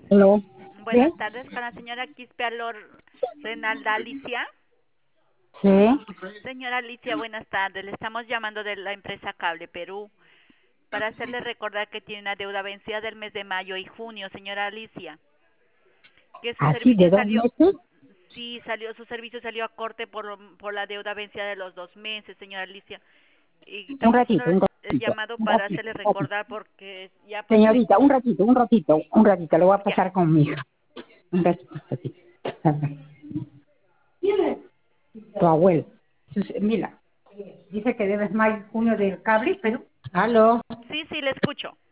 Hello. Buenas ¿Sí? tardes, con la señora Quispe Alor Renalda Alicia. Sí. Señora Alicia, buenas tardes. Le estamos llamando de la empresa Cable Perú para hacerle recordar que tiene una deuda vencida del mes de mayo y junio, señora Alicia. Que su Así de servicio dos salió, meses. sí, su servicio salió a corte por la deuda vencida de los 2 meses, señora Alicia. Y Un estamos haciendo ratito, un el ratito, llamado un para ratito, hacerle un ratito. recordar porque ya pasó el Señorita, tiempo. un ratito, lo voy a Ya, pasar con mi hija. Un ratito, un ratito. ¿Quién es? Tu abuelo. Mira, dice que debes mayo, junio del cable, pero... Aló. sí, sí, le escucho.